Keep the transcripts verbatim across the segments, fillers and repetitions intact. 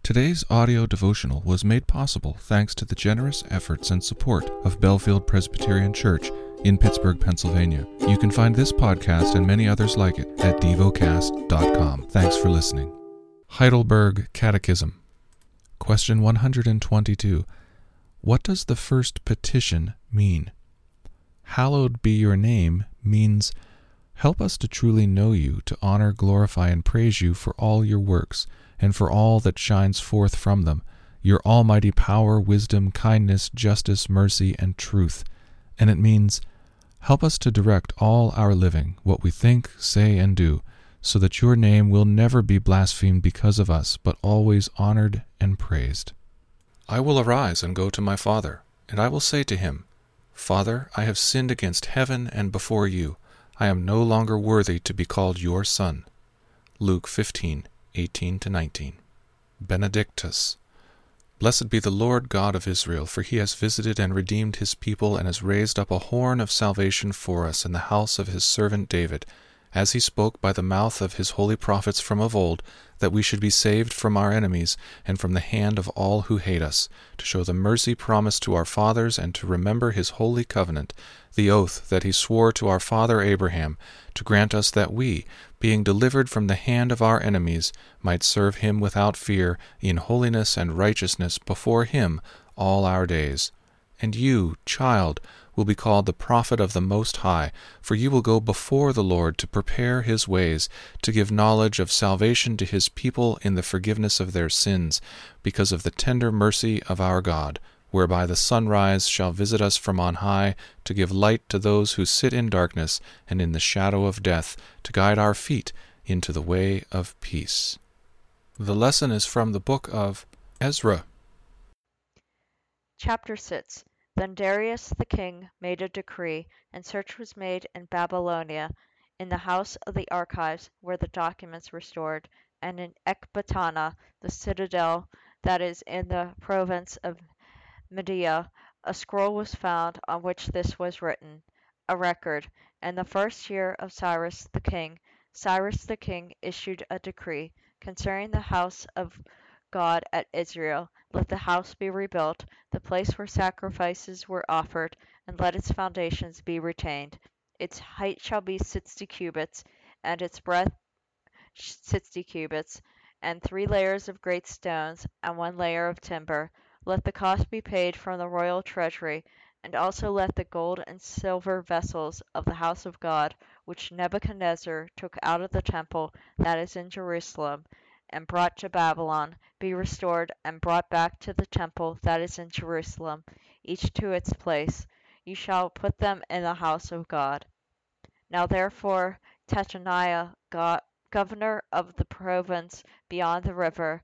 Today's audio devotional was made possible thanks to the generous efforts and support of Bellefield Presbyterian Church in Pittsburgh, Pennsylvania. You can find this podcast and many others like it at devocast dot com. Thanks for listening. Heidelberg Catechism. Question one hundred twenty-two. What does the first petition mean? Hallowed be your name means, help us to truly know you, to honor, glorify, and praise you for all your works, and for all that shines forth from them, your almighty power, wisdom, kindness, justice, mercy, and truth. And it means, help us to direct all our living, what we think, say, and do, so that your name will never be blasphemed because of us, but always honored and praised. I will arise and go to my father, and I will say to him, Father, I have sinned against heaven and before you. I am no longer worthy to be called your son. Luke fifteen, eighteen to nineteen. Benedictus. Blessed be the Lord God of Israel, for he has visited and redeemed his people, and has raised up a horn of salvation for us in the house of his servant David, as he spoke by the mouth of his holy prophets from of old, that we should be saved from our enemies and from the hand of all who hate us, to show the mercy promised to our fathers, and to remember his holy covenant, the oath that he swore to our father Abraham, to grant us that we, being delivered from the hand of our enemies, might serve him without fear, in holiness and righteousness before him all our days. And you, child, will be called the prophet of the Most High, for you will go before the Lord to prepare his ways, to give knowledge of salvation to his people in the forgiveness of their sins, because of the tender mercy of our God, whereby the sunrise shall visit us from on high, to give light to those who sit in darkness and in the shadow of death, to guide our feet into the way of peace. The lesson is from the book of Ezra. Chapter six. Then Darius the king made a decree, and search was made in Babylonia, in the house of the archives where the documents were stored, and in Ecbatana, the citadel that is in the province of Media. A scroll was found on which this was written, a record. In the first year of Cyrus the king, Cyrus the king issued a decree concerning the house of God at Israel. Let the house be rebuilt, the place where sacrifices were offered, and let its foundations be retained. Its height shall be sixty cubits, and its breadth sixty cubits, and three layers of great stones, and one layer of timber. Let the cost be paid from the royal treasury, and also let the gold and silver vessels of the house of God, which Nebuchadnezzar took out of the temple that is in Jerusalem, and brought to Babylon, be restored and brought back to the temple that is in Jerusalem, each to its place. You shall put them in the house of God. Now therefore Tataniah, God, governor of the province beyond the river,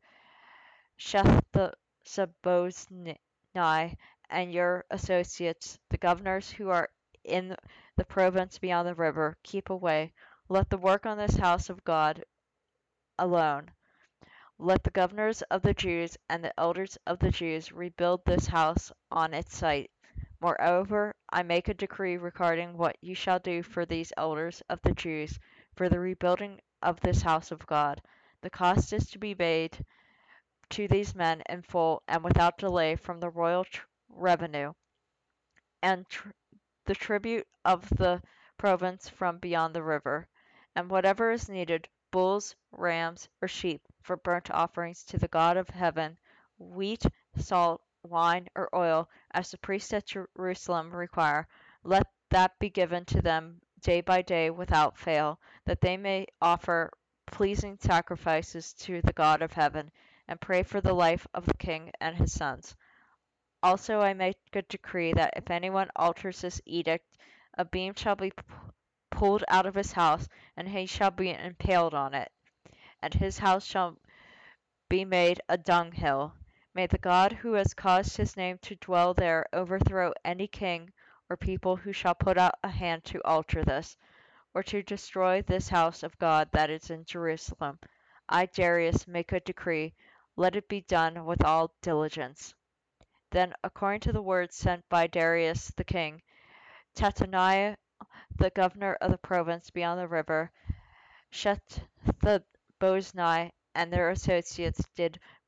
Shethar-boznai, and your associates, the governors who are in the province beyond the river, keep away. Let the work on this house of God alone. Let the governors of the Jews and the elders of the Jews rebuild this house on its site. Moreover, I make a decree regarding what you shall do for these elders of the Jews for the rebuilding of this house of God. The cost is to be paid to these men in full and without delay from the royal tr- revenue, and tr- the tribute of the province from beyond the river, and whatever is needed, bulls, rams, or sheep, for burnt offerings to the God of heaven, wheat, salt, wine, or oil, as the priests at Jerusalem require, let that be given to them day by day without fail, that they may offer pleasing sacrifices to the God of heaven, and pray for the life of the king and his sons. Also I make a decree that if anyone alters this edict, a beam shall be pulled out of his house, and he shall be impaled on it, and his house shall be made a dunghill. May the God who has caused his name to dwell there overthrow any king or people who shall put out a hand to alter this, or to destroy this house of God that is in Jerusalem. I, Darius, make a decree. Let it be done with all diligence. Then, according to the word sent by Darius the king, Tataniah, the governor of the province beyond the river, Shethar-boznai, and their associates did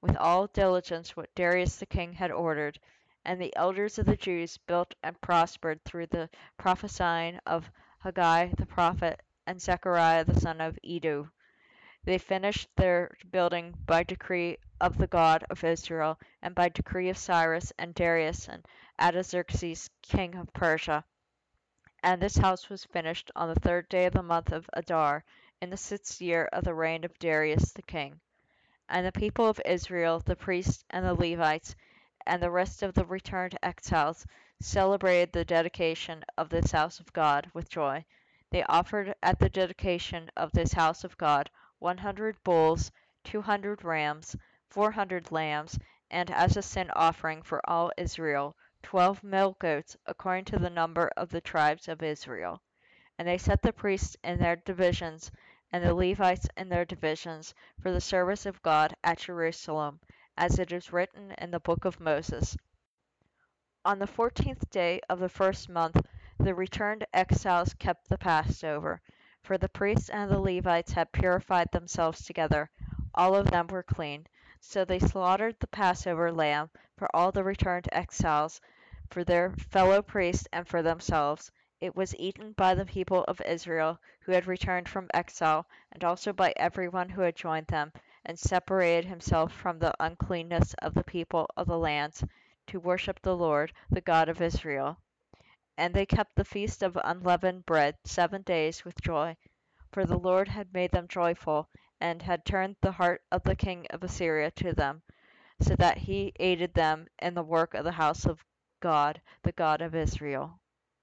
with all diligence what Darius the king had ordered. And the elders of the Jews built and prospered through the prophesying of Haggai the prophet and Zechariah the son of Iddo. They finished their building by decree of the God of Israel, and by decree of Cyrus and Darius and Artaxerxes king of Persia. And this house was finished on the third day of the month of Adar, in the sixth year of the reign of Darius the king. And the people of Israel, the priests and the Levites, and the rest of the returned exiles, celebrated the dedication of this house of God with joy. They offered at the dedication of this house of God one hundred bulls, two hundred rams, four hundred lambs, and as a sin offering for all Israel, twelve male goats, according to the number of the tribes of Israel. And they set the priests in their divisions, and the Levites in their divisions, for the service of God at Jerusalem, as it is written in the book of Moses. On the fourteenth day of the first month the returned exiles kept the Passover, for the priests and the Levites had purified themselves together; all of them were clean. So they slaughtered the Passover lamb for all the returned exiles, for their fellow priests and for themselves. It was eaten by the people of Israel who had returned from exile, and also by everyone who had joined them, and separated himself from the uncleanness of the people of the lands, to worship the Lord, the God of Israel. And they kept the feast of unleavened bread seven days with joy, for the Lord had made them joyful, and had turned the heart of the king of Assyria to them, so that he aided them in the work of the house of God, the God of Israel.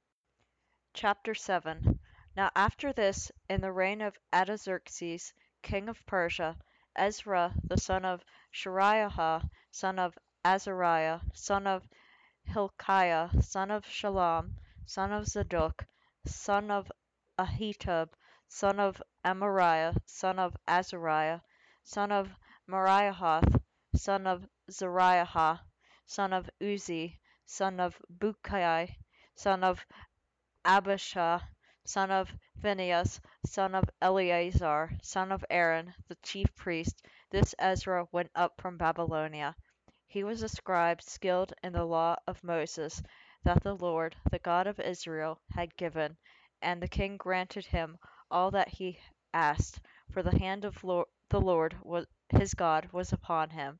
Chapter seven. Now after this, in the reign of Artaxerxes, king of Persia, Ezra the son of Shariah, son of Azariah, son of Hilkiah, son of Shallum, son of Zadok, son of Ahitub, son of Amariah, son of Azariah, son of Mariahoth, son of Zariah, son of Uzi, son of Bukai, son of Abishah, son of Phinehas, son of Eleazar, son of Aaron, the chief priest, this Ezra went up from Babylonia. He was a scribe skilled in the law of Moses, that the Lord, the God of Israel, had given, and the king granted him all that he asked, for the hand of Lord, the Lord was, his God was upon him.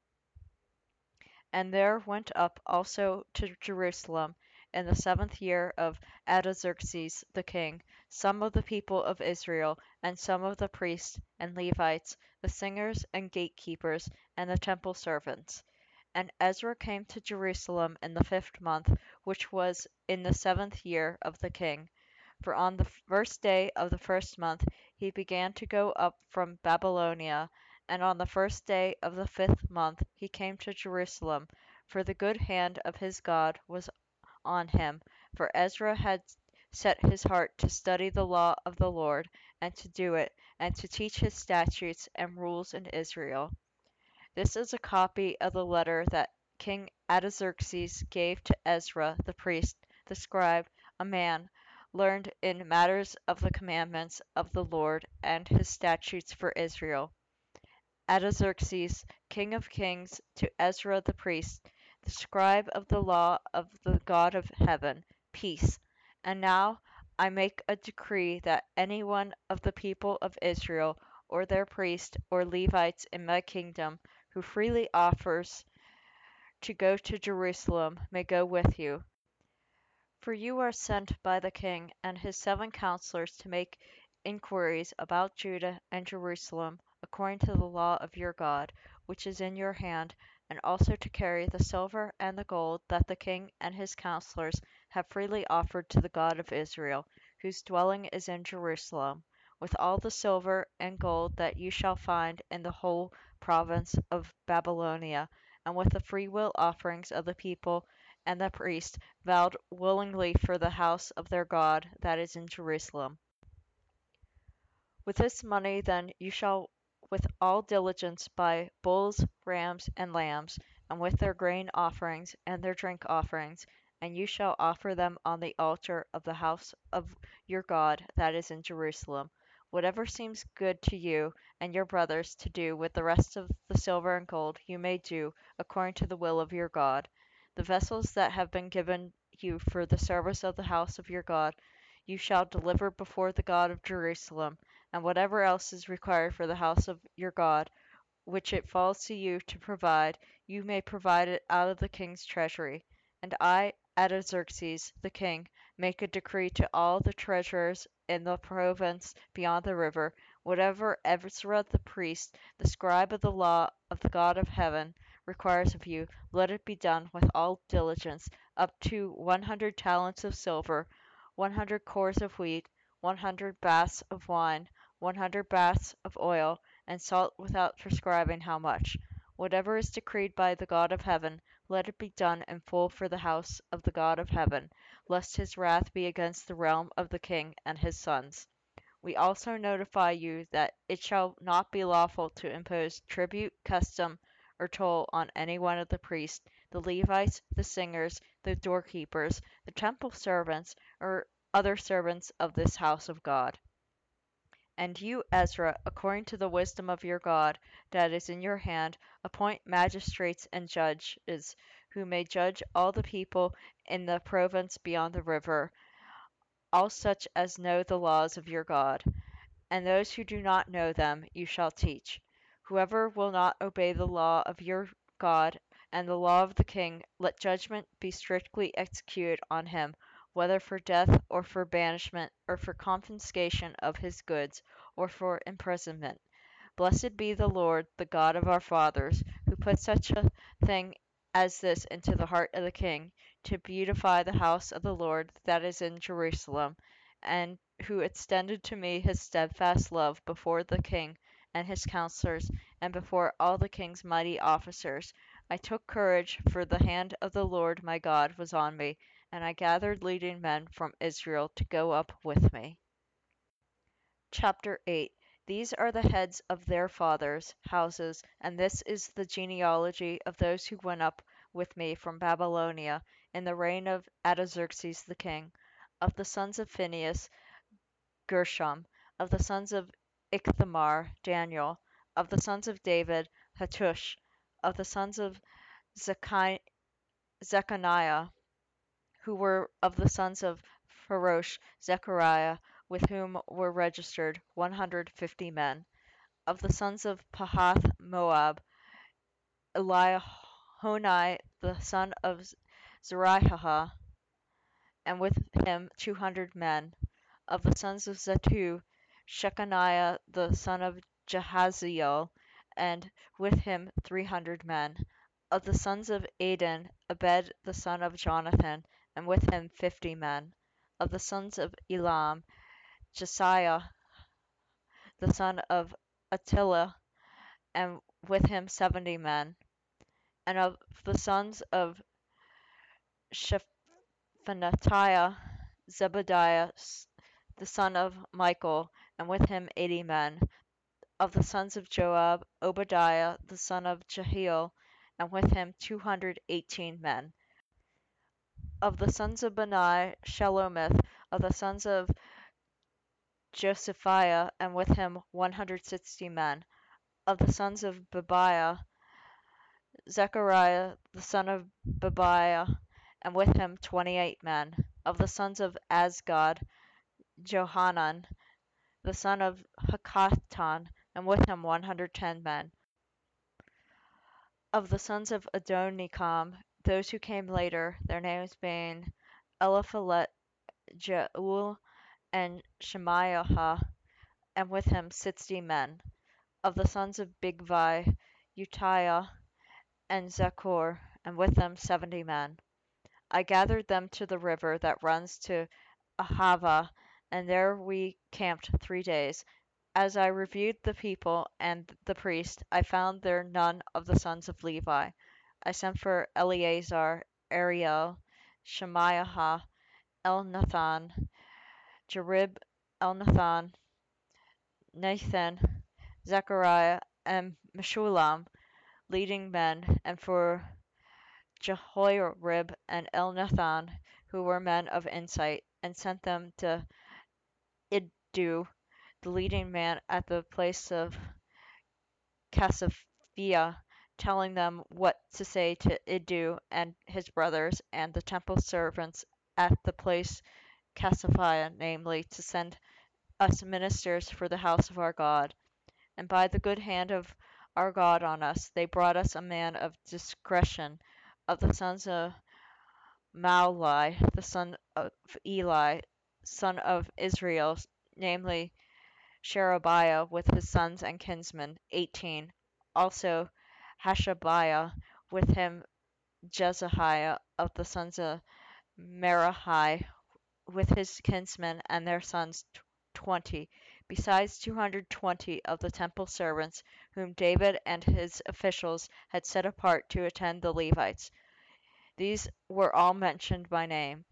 And there went up also to Jerusalem in the seventh year of Artaxerxes the king some of the people of Israel, and some of the priests and Levites, the singers and gatekeepers, and the temple servants. And Ezra came to Jerusalem in the fifth month, which was in the seventh year of the king. For on the first day of the first month he began to go up from Babylonia, and on the first day of the fifth month he came to Jerusalem, for the good hand of his God was on him, for Ezra had set his heart to study the law of the Lord, and to do it, and to teach his statutes and rules in Israel. This is a copy of the letter that King Artaxerxes gave to Ezra the priest, the scribe, a man learned in matters of the commandments of the Lord and his statutes for Israel. Artaxerxes, king of kings, to Ezra the priest, the scribe of the law of the God of heaven, peace. And now I make a decree that any one of the people of Israel, or their priests or Levites in my kingdom, who freely offers to go to Jerusalem, may go with you. For you are sent by the king and his seven counselors to make inquiries about Judah and Jerusalem, according to the law of your God, which is in your hand, and also to carry the silver and the gold that the king and his counselors have freely offered to the God of Israel, whose dwelling is in Jerusalem, with all the silver and gold that you shall find in the whole province of Babylonia, and with the freewill offerings of the people and the priests vowed willingly for the house of their God that is in Jerusalem. With this money then you shall with all diligence buy bulls, rams, and lambs, and with their grain offerings and their drink offerings, and you shall offer them on the altar of the house of your God that is in Jerusalem, Whatever seems good to you and your brothers to do with the rest of the silver and gold, you may do, according to the will of your God. The vessels that have been given you for the service of the house of your God you shall deliver before the God of Jerusalem, and whatever else is required for the house of your God, which it falls to you to provide, you may provide it out of the king's treasury. And I, Artaxerxes the king, make a decree to all the treasurers in the province beyond the river, whatever Ezra the priest, the scribe of the law of the God of heaven, requires of you, let it be done with all diligence, up to one hundred talents of silver, one hundred cores of wheat, one hundred baths of wine, one hundred baths of oil, and salt without prescribing how much. Whatever is decreed by the God of heaven, let it be done in full for the house of the God of heaven, lest his wrath be against the realm of the king and his sons. We also notify you that it shall not be lawful to impose tribute, custom, or toll on any one of the priests, the Levites, the singers, the doorkeepers, the temple servants, or other servants of this house of God. And you, Ezra, according to the wisdom of your God that is in your hand, appoint magistrates and judges, who may judge all the people in the province beyond the river, all such as know the laws of your God. And those who do not know them you shall teach. Whoever will not obey the law of your God and the law of the king, let judgment be strictly executed on him, whether for death, or for banishment, or for confiscation of his goods, or for imprisonment. Blessed be the Lord, the God of our fathers, who put such a thing as this into the heart of the king, to beautify the house of the Lord that is in Jerusalem, and who extended to me his steadfast love before the king and his counselors, and before all the king's mighty officers. I took courage, for the hand of the Lord my God was on me, and I gathered leading men from Israel to go up with me. Chapter eight. These are the heads of their fathers' houses, and this is the genealogy of those who went up with me from Babylonia in the reign of Artaxerxes the king. Of the sons of Phinehas, Gershom; of the sons of Ithamar, Daniel; of the sons of David, Hattush; of the sons of Zechi- Zechaniah, who were of the sons of Pharosh, Zechariah, with whom were registered one hundred fifty men; of the sons of Pahath Moab, Elihonai the son of Zerahiah, and with him two hundred men; of the sons of Zattu, Shechaniah the son of Jahaziel, and with him three hundred men; of the sons of Adin, Abed the son of Jonathan, and with him fifty men; of the sons of Elam, Jesiah the son of Attila, and with him seventy men; and of the sons of Shephaniah, Zebadiah the son of Michael, and with him eighty men; of the sons of Joab, Obadiah the son of Jehiel, and with him two hundred eighteen men; of the sons of Bani, Shelomith; of the sons of Josephiah, and with him one hundred sixty men; of the sons of Bebiah, Zechariah the son of Bebiah, and with him twenty-eight men; of the sons of Azgad, Johanan the son of Hakatan, and with him one hundred ten men; of the sons of Adonikam, those who came later, their names being Eliphalet, Jeuel, and Shemaiah, and with him sixty men; of the sons of Bigvai, Utiah, and Zachor, and with them seventy men. I gathered them to the river that runs to Ahava, and there we camped three days. As I reviewed the people and the priest, I found there none of the sons of Levi. I sent for Eleazar, Ariel, Shemaiah, Elnathan, Jerib, Elnathan, Nathan, Zechariah, and Meshullam, leading men, and for Jehoiarib and Elnathan, who were men of insight, and sent them to Iddo the leading man at the place of Casaphia, telling them what to say to Iddu and his brothers, and the temple servants at the place Casaphia, namely, to send us ministers for the house of our God. And by the good hand of our God on us, they brought us a man of discretion of the sons of Mauli, the son of Eli, son of Israel, namely Sherebiah with his sons and kinsmen, eighteen. Also Hashabiah, with him Jezahiah of the sons of Merahi, with his kinsmen and their sons, twenty, besides two hundred twenty of the temple servants, whom David and his officials had set apart to attend the Levites. These were all mentioned by name.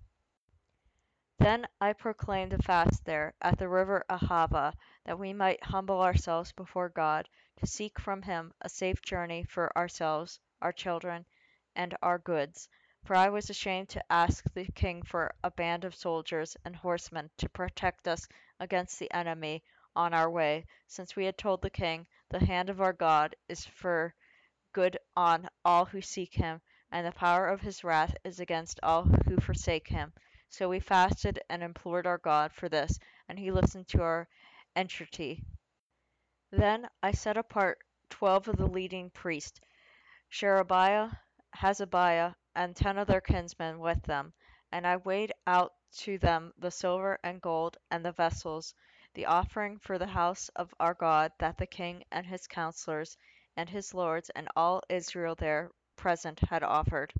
Then I proclaimed a fast there, at the river Ahava, that we might humble ourselves before God, to seek from him a safe journey for ourselves, our children, and our goods. For I was ashamed to ask the king for a band of soldiers and horsemen to protect us against the enemy on our way, since we had told the king, the hand of our God is for good on all who seek him, and the power of his wrath is against all who forsake him. So we fasted and implored our God for this, and he listened to our entreaty. Then I set apart twelve of the leading priests, Sherebiah, Hazabiah, and ten of their kinsmen with them, and I weighed out to them the silver and gold and the vessels, the offering for the house of our God that the king and his counselors and his lords and all Israel there present had offered.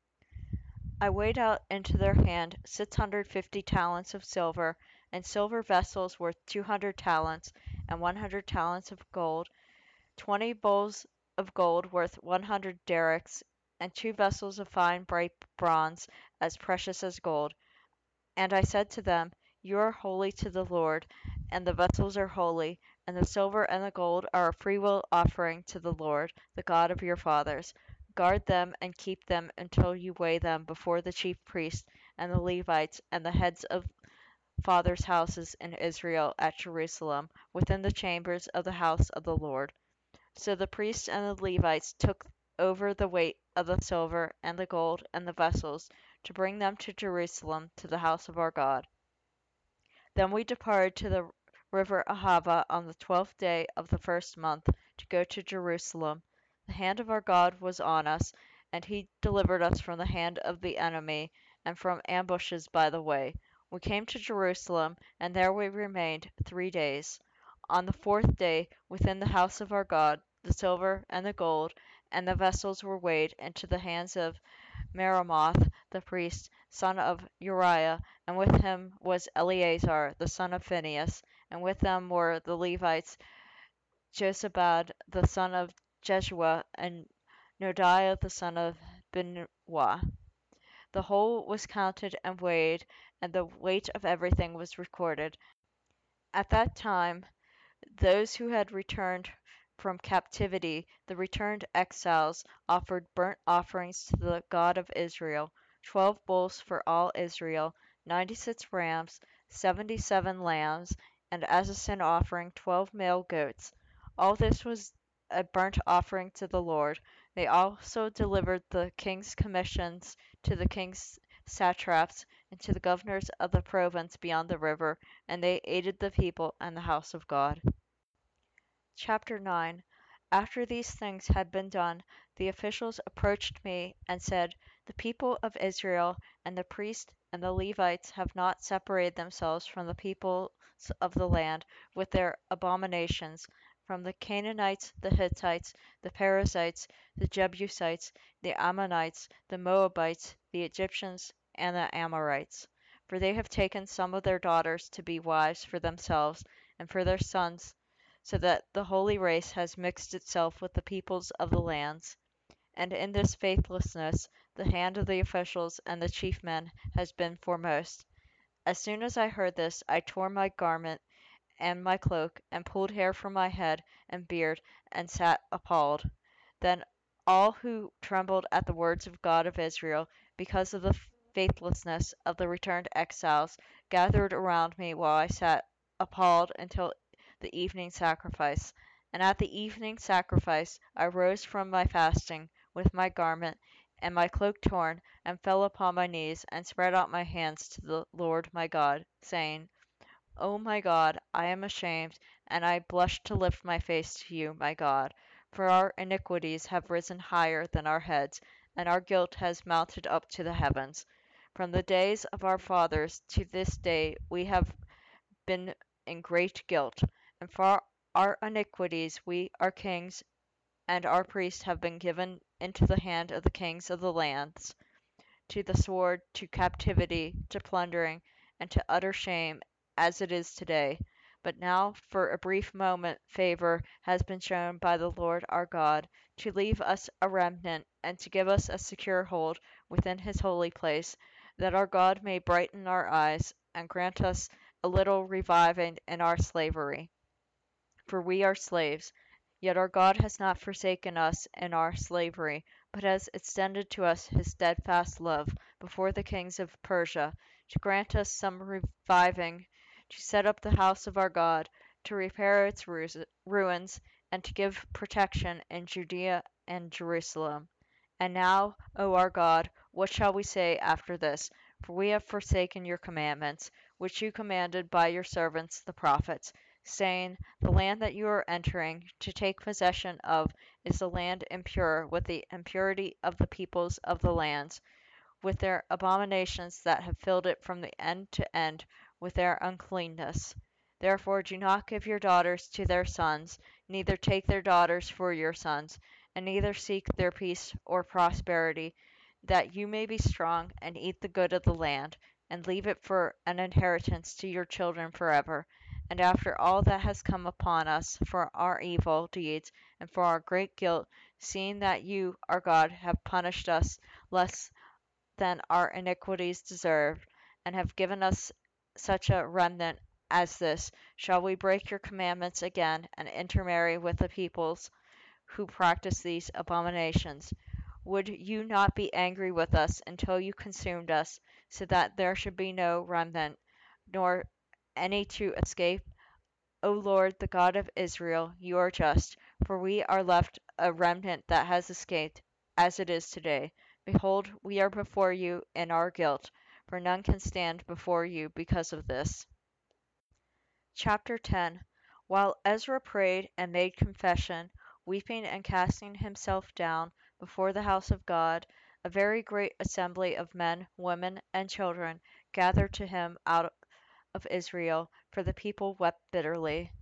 I weighed out into their hand six hundred fifty talents of silver, and silver vessels worth two hundred talents, and one hundred talents of gold, twenty bowls of gold worth one hundred darics, and two vessels of fine bright bronze, as precious as gold. And I said to them, You are holy to the Lord, and the vessels are holy, and the silver and the gold are a freewill offering to the Lord, the God of your fathers. Guard them and keep them until you weigh them before the chief priests and the Levites and the heads of fathers' houses in Israel at Jerusalem, within the chambers of the house of the Lord. So the priests and the Levites took over the weight of the silver and the gold and the vessels, to bring them to Jerusalem, to the house of our God. Then we departed to the river Ahava on the twelfth day of the first month, to go to Jerusalem. The hand of our God was on us, and he delivered us from the hand of the enemy, and from ambushes by the way. We came to Jerusalem, and there we remained three days. On the fourth day, within the house of our God, the silver and the gold and the vessels were weighed into the hands of Meremoth the priest, son of Uriah, and with him was Eleazar the son of Phinehas, and with them were the Levites, Jozabad the son of Jeshua, and Nodiah the son of Binnui. The whole was counted and weighed, and the weight of everything was recorded. At that time those who had returned from captivity, the returned exiles, offered burnt offerings to the God of Israel, twelve bulls for all Israel, ninety-six rams, seventy-seven lambs, and as a sin offering twelve male goats. All this was a burnt offering to the Lord. They also delivered the king's commissions to the king's satraps and to the governors of the province beyond the river, and they aided the people and the house of God. Chapter nine. After these things had been done, the officials approached me and said, The people of Israel and the priests and the Levites have not separated themselves from the peoples of the land with their abominations, from the Canaanites, the Hittites, the Perizzites, the Jebusites, the Ammonites, the Moabites, the Egyptians, and the Amorites. For they have taken some of their daughters to be wives for themselves and for their sons, so that the holy race has mixed itself with the peoples of the lands. And in this faithlessness the hand of the officials and the chief men has been foremost. As soon as I heard this, I tore my garment and my cloak, and pulled hair from my head and beard, and sat appalled. Then all who trembled at the words of God of Israel, because of the faithlessness of the returned exiles, gathered around me while I sat appalled until the evening sacrifice. And at the evening sacrifice I rose from my fasting with my garment and my cloak torn, and fell upon my knees, and spread out my hands to the Lord my God, saying, O my God, I am ashamed, and I blush to lift my face to you, my God. For our iniquities have risen higher than our heads, and our guilt has mounted up to the heavens. From the days of our fathers to this day we have been in great guilt, and for our iniquities we, our kings, and our priests have been given into the hand of the kings of the lands, to the sword, to captivity, to plundering, and to utter shame, as it is today. But now, for a brief moment, favor has been shown by the Lord our God, to leave us a remnant, and to give us a secure hold within his holy place, that our God may brighten our eyes, and grant us a little reviving in our slavery. For we are slaves. Yet our God has not forsaken us in our slavery, but has extended to us his steadfast love before the kings of Persia, to grant us some reviving, to set up the house of our God, to repair its ruins, and to give protection in Judea and Jerusalem. And now, O our God, what shall we say after this? For we have forsaken your commandments, which you commanded by your servants the prophets, saying, The land that you are entering to take possession of is a land impure with the impurity of the peoples of the lands, with their abominations that have filled it from the end to end with their uncleanness. Therefore do not give your daughters to their sons, neither take their daughters for your sons, and neither seek their peace or prosperity, that you may be strong and eat the good of the land, and leave it for an inheritance to your children forever. And after all that has come upon us for our evil deeds and for our great guilt, seeing that you, our God, have punished us less than our iniquities deserve, and have given us such a remnant as this, shall we break your commandments again, and intermarry with the peoples who practice these abominations? Would you not be angry with us until you consumed us, so that there should be no remnant, nor any to escape? O Lord, the God of Israel, you are just, for we are left a remnant that has escaped, as it is today. Behold, we are before you in our guilt, for none can stand before you because of this. Chapter ten. While Ezra prayed and made confession, weeping and casting himself down before the house of God, a very great assembly of men, women, and children gathered to him out of Israel, for the people wept bitterly.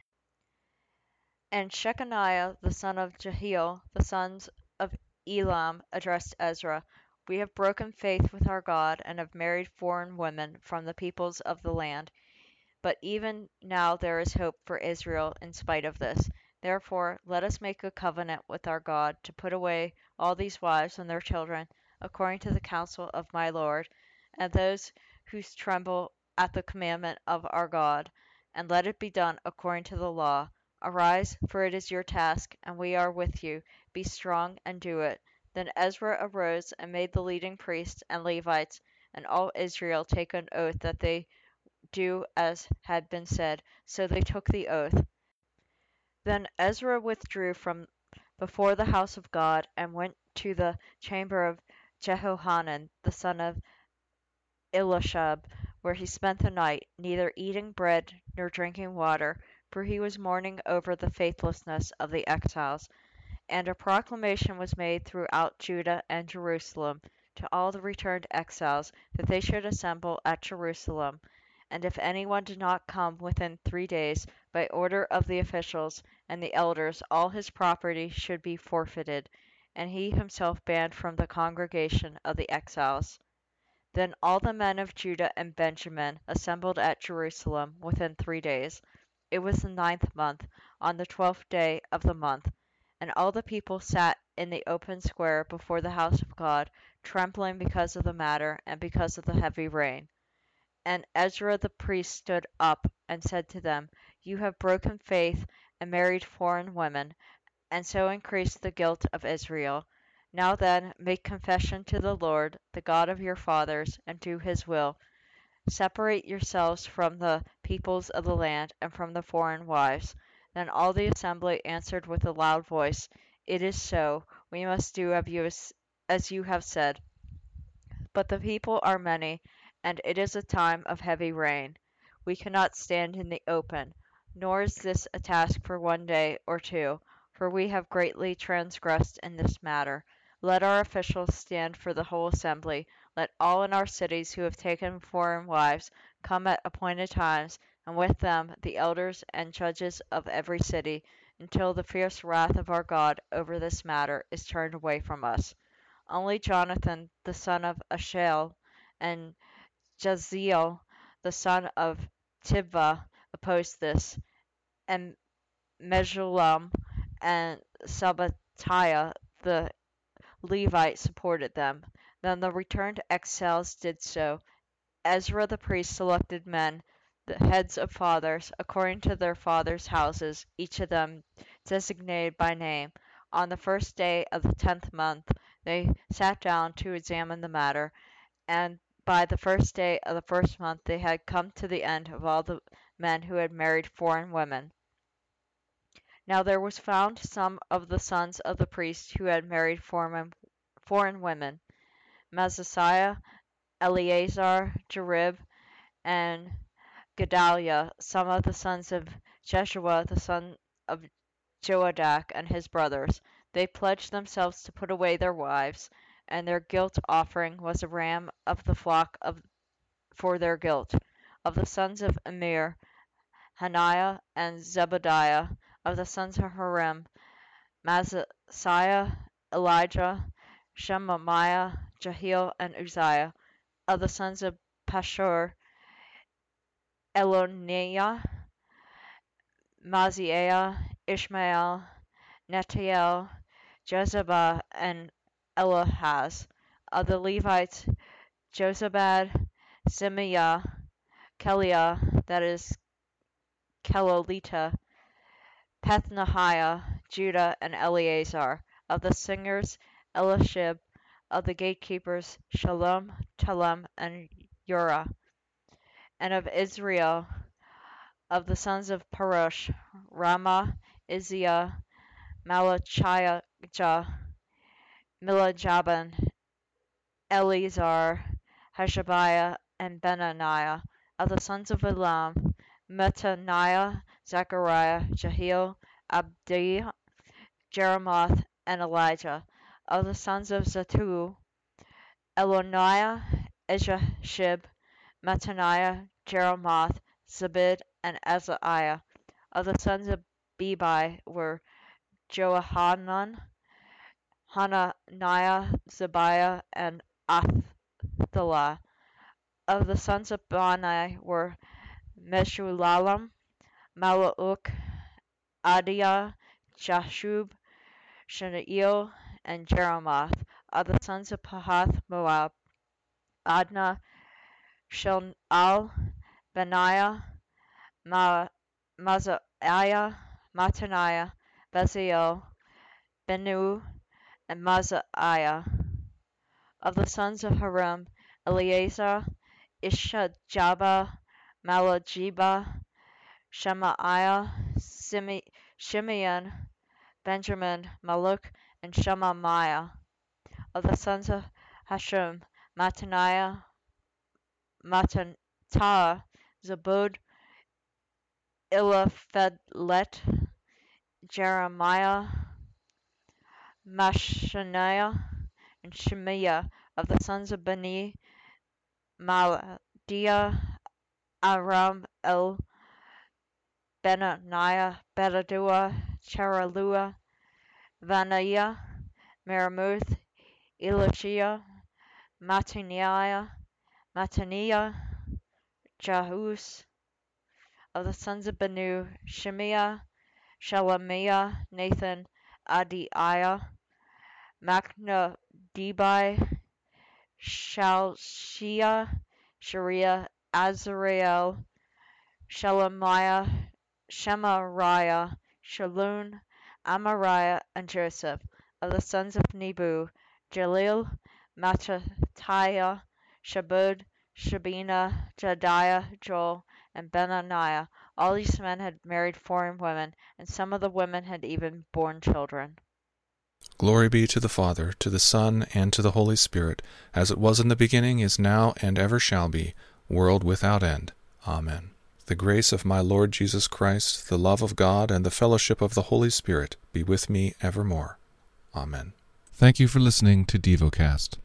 And Shechaniah the son of Jehiel, the sons of Elam, addressed Ezra, We have broken faith with our God, and have married foreign women from the peoples of the land. But even now there is hope for Israel in spite of this. Therefore let us make a covenant with our God to put away all these wives and their children, according to the counsel of my Lord, and those who tremble at the commandment of our God, and let it be done according to the law. Arise, for it is your task, and we are with you. Be strong and do it. Then Ezra arose and made the leading priests and Levites and all Israel take an oath that they do as had been said. So they took the oath. Then Ezra withdrew from before the house of God, and went to the chamber of Jehohanan the son of Eliashib, where he spent the night, neither eating bread nor drinking water, for he was mourning over the faithlessness of the exiles. And a proclamation was made throughout Judah and Jerusalem to all the returned exiles, that they should assemble at Jerusalem, and if anyone did not come within three days, by order of the officials and the elders, all his property should be forfeited, and he himself banned from the congregation of the exiles. Then all the men of Judah and Benjamin assembled at Jerusalem within three days. It was the ninth month, on the twelfth day of the month. And all the people sat in the open square before the house of God, trembling because of the matter, and because of the heavy rain. And Ezra the priest stood up and said to them, You have broken faith and married foreign women, and so increased the guilt of Israel. Now then, make confession to the Lord, the God of your fathers, and do his will. Separate yourselves from the peoples of the land, and from the foreign wives. Then all the assembly answered with a loud voice, It is so, we must do as you have said. But the people are many, and it is a time of heavy rain. We cannot stand in the open, nor is this a task for one day or two, for we have greatly transgressed in this matter. Let our officials stand for the whole assembly. Let all in our cities who have taken foreign wives come at appointed times, and with them the elders and judges of every city, until the fierce wrath of our God over this matter is turned away from us. Only Jonathan the son of Asahel and Jaziel the son of Tibva opposed this, and Meshullam and Sabbatiah the Levite supported them. Then the returned exiles did so. Ezra the priest selected men, the heads of fathers, according to their fathers' houses, each of them designated by name. On the first day of the tenth month they sat down to examine the matter, and by the first day of the first month they had come to the end of all the men who had married foreign women. Now there was found some of the sons of the priests who had married foreign, foreign women, Maaseiah, Eleazar, Jarib, and Gedaliah, some of the sons of Jeshua the son of Joadak, and his brothers. They pledged themselves to put away their wives, and their guilt offering was a ram of the flock of for their guilt. Of the sons of Immer, Hananiah and Zebadiah. Of the sons of Harim, Maaseiah, Elijah, Shemaiah, Jehiel, and Uzziah. Of the sons of Pashur, Eloniah, Maaseiah, Ishmael, Netiel, Jezebah, and Elahaz. Of the Levites, Jozabad, Simeiah, Keliah, that is Kelolita, Pethnahiah, Judah, and Eleazar. Of the singers, Elishib. Of the gatekeepers, Shalom, Telem, and Uriah. And of Israel, of the sons of Parosh, Ramah, Izziah, Malachiah, Milajaban, Eleazar, Hashabiah, and Benaniah. Of the sons of Elam, Mattaniah, Zechariah, Jehiel, Abdiah, Jeremoth, and Elijah. Of the sons of Zatu, Eloniah, Ejashib, Mattaniah, Jeremoth, Zabid, and Azariah. Of the sons of Bebai were Johanan, Hananiah, Zabiah, and Athaliah. Of the sons of Bani were Meshullam, Maluk, Adiah, Jashub, Shanael, and Jeremoth. Of the sons of Pahath Moab, Adnah, Shelal, Benaiah, Ma- Maazeiah, Mattaniah, Bezalel, Benu, and Maazeiah. Of the sons of Harim, Eleazar, Ishajaba, Malajiba, Shemaiah, Shimeon, Benjamin, Maluk, and Shemaiah. Of the sons of Hashum, Mattaniah, Mattaniah, Zabud, Eliphelet, Jeremiah, Mashaniah, and Shemiah. Of the sons of Bani, Maladiah, Aram, El, Benaniah, Bedadua, Cheralua, Vanaiah, Meramuth, Elishia, Mattaniah, Mattaniah, Jahus. Of the sons of Benu, Shemiah, Shelemiah, Nathan, Adiah, Machnadibai, Shalshia, Sharia, Azrael, Shelemiah, Shemariah, Shalun, Amariah, and Joseph. Of the sons of Nebu, Jalil, Mattatiah, Shabud, Shabina, Jediah, Joel, and Benaniah. All these men had married foreign women, and some of the women had even borne children. Glory be to the Father, to the Son, and to the Holy Spirit, as it was in the beginning, is now, and ever shall be, world without end. Amen. The grace of my Lord Jesus Christ, the love of God, and the fellowship of the Holy Spirit be with me evermore. Amen. Thank you for listening to DevoCast.